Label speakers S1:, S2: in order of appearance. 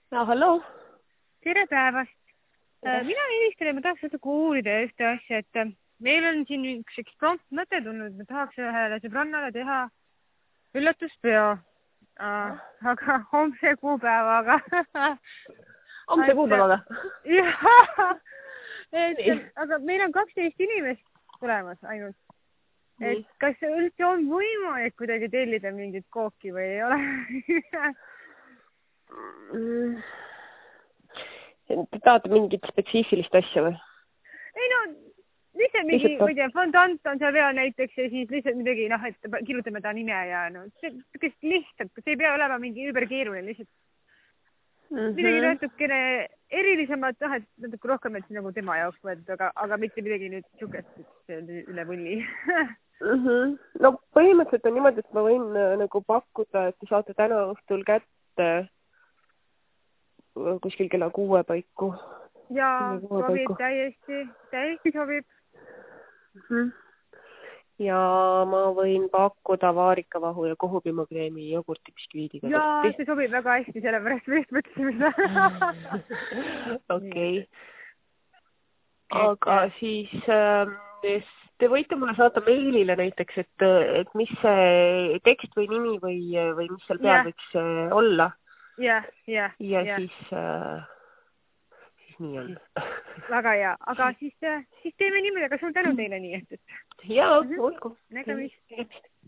S1: Ja, hallo.
S2: Tere päevast! Mina helistan ja ma tahaks natuke uurida ühte asja, et meil on siin üks prompt mõte tulnud, me tahaks ühele sõbrannale teha üllatuspeo, aga homse kuupäevaga.
S1: Homse kuupäevaga?
S2: Jah, aga meil on 12 inimest tulemas ainult. Et kas see üldse on võimalik kuidagi tellida mingit kooki või ei ole?
S1: Te tahate mingit spetsiifilist asja või?
S2: Ei no, lihtsalt mingi, ma ei tea, fondant on seal veel näiteks ja siis lihtsalt midagi, et kirjutame ta nime ja lihtsalt, see ei pea olema mingi üüberkeeruline, lihtsalt midagi natukene erilisemat, et natuke rohkem, et nagu tema jaoks võetud, aga mitte midagi nüüd sukest, üle võlli.
S1: No põhimõtteliselt on niimoodi, et ma võin nagu pakkuda, et te saate täna õhtul kätte kuskil kella 6 paiku.
S2: Jaa, sobib täiesti sobib.
S1: Ja ma võin pakkuda vaarikavahu ja kohupimokreemi jogurti biskviidiga.
S2: Jaa, see sobib väga hästi, sellepärast me just mõtlesime seda.
S1: Okei. Aga siis te võite mulle saata meilile näiteks, et mis see tekst või nimi või mis seal peal võiks olla. Ja siis nii on.
S2: Väga hea, aga siis teeme niimoodi, aga sul tänu teile nii, et.
S1: Jaa, olgu.
S2: Nägemist.